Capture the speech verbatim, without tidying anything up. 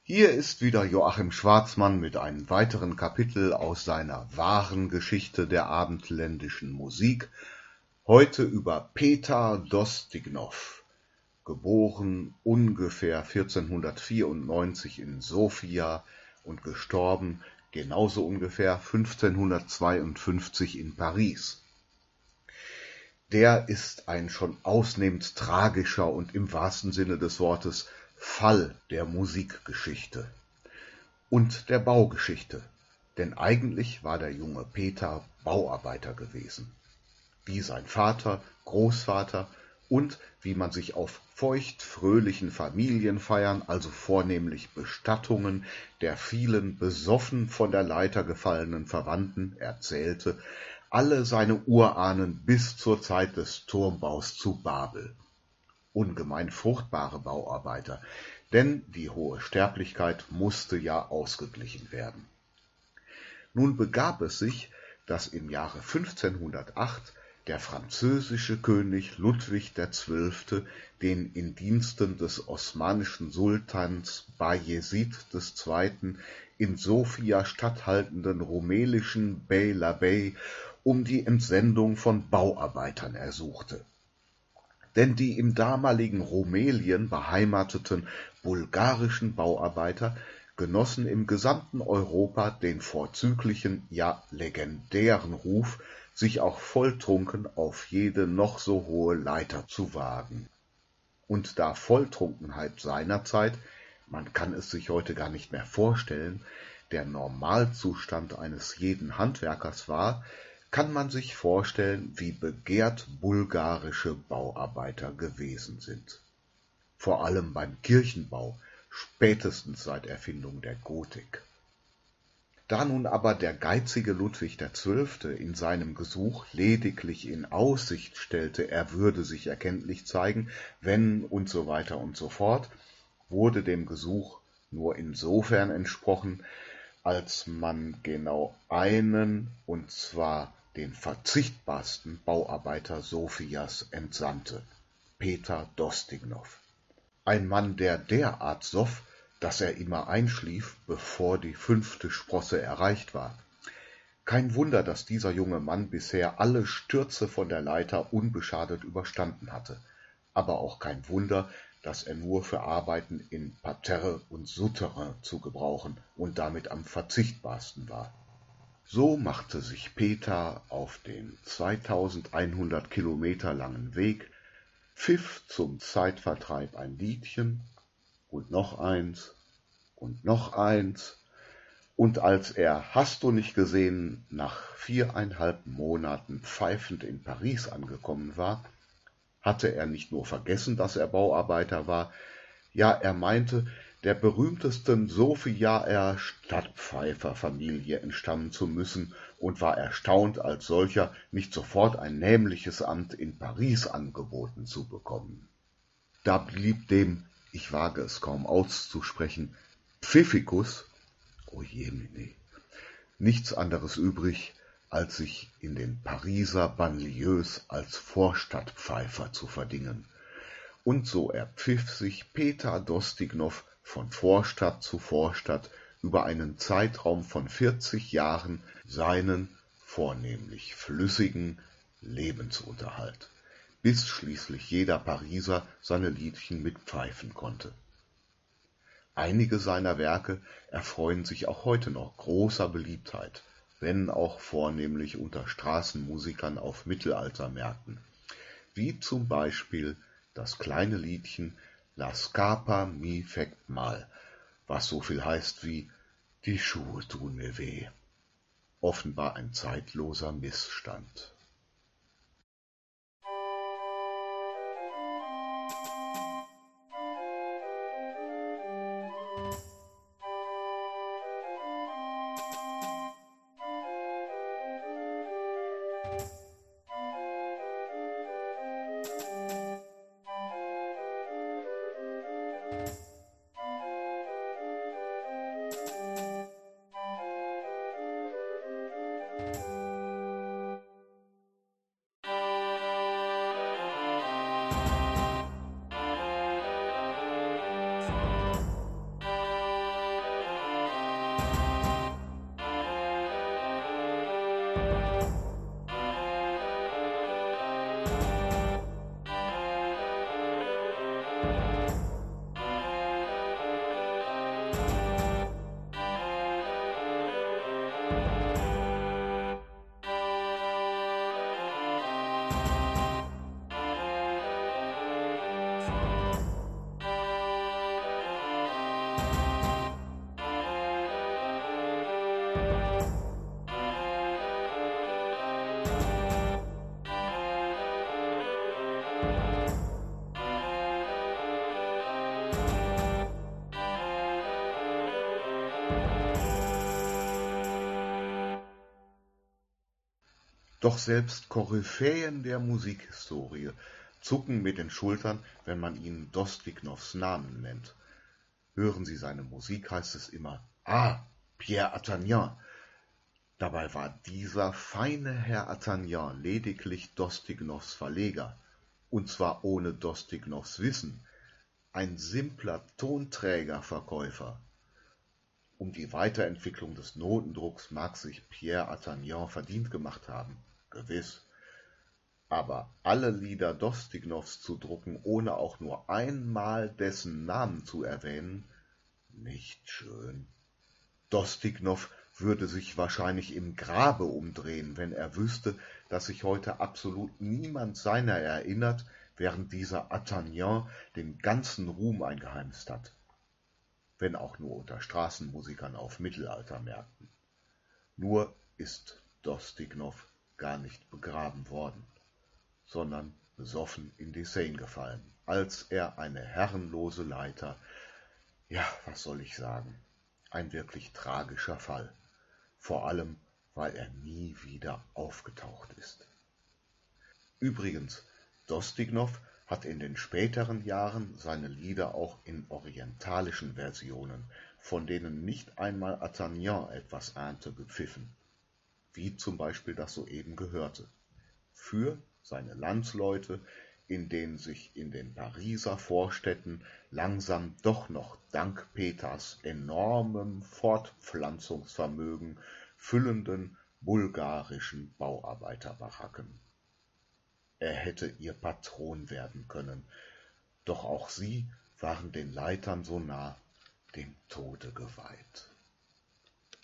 Hier ist wieder Joachim Schwarzmann mit einem weiteren Kapitel aus seiner wahren Geschichte der abendländischen Musik, heute über Petar Dostignow, geboren ungefähr vierzehnhundertvierundneunzig in Sofia und gestorben genauso ungefähr fünfzehnhundertzweiundfünfzig in Paris. Der ist ein schon ausnehmend tragischer und im wahrsten Sinne des Wortes Fall der Musikgeschichte und der Baugeschichte, denn eigentlich war der junge Petar Bauarbeiter gewesen, wie sein Vater, Großvater und wie man sich auf feucht-fröhlichen Familienfeiern, also vornehmlich Bestattungen der vielen besoffen von der Leiter gefallenen Verwandten, erzählte, alle seine Urahnen bis zur Zeit des Turmbaus zu Babel. Ungemein fruchtbare Bauarbeiter, denn die hohe Sterblichkeit musste ja ausgeglichen werden. Nun begab es sich, dass im Jahre fünfzehnhundertacht der französische König Ludwig der Zwölfte den in Diensten des osmanischen Sultans Bayezid der Zweite in Sofia statthaltenden rumelischen Bey-Labey um die Entsendung von Bauarbeitern ersuchte. Denn die im damaligen Rumelien beheimateten bulgarischen Bauarbeiter genossen im gesamten Europa den vorzüglichen, ja legendären Ruf, sich auch volltrunken auf jede noch so hohe Leiter zu wagen. Und da Volltrunkenheit seinerzeit, man kann es sich heute gar nicht mehr vorstellen, der Normalzustand eines jeden Handwerkers war, kann man sich vorstellen, wie begehrt bulgarische Bauarbeiter gewesen sind. Vor allem beim Kirchenbau, spätestens seit Erfindung der Gotik. Da nun aber der geizige Ludwig der Zwölfte in seinem Gesuch lediglich in Aussicht stellte, er würde sich erkenntlich zeigen, wenn und so weiter und so fort, wurde dem Gesuch nur insofern entsprochen, als man genau einen, und zwar den verzichtbarsten Bauarbeiter Sofias entsandte, Petar Dostignow. Ein Mann, der derart soff, dass er immer einschlief, bevor die fünfte Sprosse erreicht war. Kein Wunder, dass dieser junge Mann bisher alle Stürze von der Leiter unbeschadet überstanden hatte, aber auch kein Wunder, dass er nur für Arbeiten in Parterre und Souterrain zu gebrauchen und damit am verzichtbarsten war. So machte sich Petar auf den zweitausendeinhundert Kilometer langen Weg, pfiff zum Zeitvertreib ein Liedchen und noch eins und noch eins, und als er, hast du nicht gesehen, nach viereinhalb Monaten pfeifend in Paris angekommen war, hatte er nicht nur vergessen, dass er Bauarbeiter war, ja, er meinte, der berühmtesten Sofiaer Stadtpfeiferfamilie entstammen zu müssen und war erstaunt, als solcher nicht sofort ein nämliches Amt in Paris angeboten zu bekommen. Da blieb dem, ich wage es kaum auszusprechen, Pfiffikus, oh jemine, nichts anderes übrig, als sich in den Pariser Banlieues als Vorstadtpfeifer zu verdingen. Und so erpfiff sich Petar Dostignow von Vorstadt zu Vorstadt über einen Zeitraum von vierzig Jahren seinen, vornehmlich flüssigen, Lebensunterhalt, bis schließlich jeder Pariser seine Liedchen mitpfeifen konnte. Einige seiner Werke erfreuen sich auch heute noch großer Beliebtheit, wenn auch vornehmlich unter Straßenmusikern auf Mittelaltermärkten, wie zum Beispiel das kleine Liedchen La Scarpa mi fect mal, was so viel heißt wie Die Schuhe tun mir weh. Offenbar ein zeitloser Missstand. Doch selbst Koryphäen der Musikhistorie zucken mit den Schultern, wenn man ihnen Dostignows Namen nennt. Hören Sie seine Musik, heißt es immer: »Ah, Pierre Attagnan!« Dabei war dieser feine Herr Attagnan lediglich Dostignows Verleger, und zwar ohne Dostignows Wissen, ein simpler Tonträgerverkäufer. Um die Weiterentwicklung des Notendrucks mag sich Pierre Attagnan verdient gemacht haben, gewiss. Aber alle Lieder Dostignows zu drucken, ohne auch nur einmal dessen Namen zu erwähnen, nicht schön. Dostignow würde sich wahrscheinlich im Grabe umdrehen, wenn er wüsste, dass sich heute absolut niemand seiner erinnert, während dieser Attagnan den ganzen Ruhm eingeheimst hat. Wenn auch nur unter Straßenmusikern auf Mittelaltermärkten. Nur ist Dostignow gar nicht begraben worden, sondern besoffen in die Seine gefallen, als er eine herrenlose Leiter, ja, was soll ich sagen, ein wirklich tragischer Fall, vor allem, weil er nie wieder aufgetaucht ist. Übrigens, Dostignow hat in den späteren Jahren seine Lieder auch in orientalischen Versionen, von denen nicht einmal Attagnan etwas ahnte, gepfiffen, wie zum Beispiel das soeben gehörte, für seine Landsleute, in denen sich in den Pariser Vorstädten langsam doch noch dank Peters enormem Fortpflanzungsvermögen füllenden bulgarischen Bauarbeiterbaracken. Er hätte ihr Patron werden können, doch auch sie waren den Leitern so nah, dem Tode geweiht.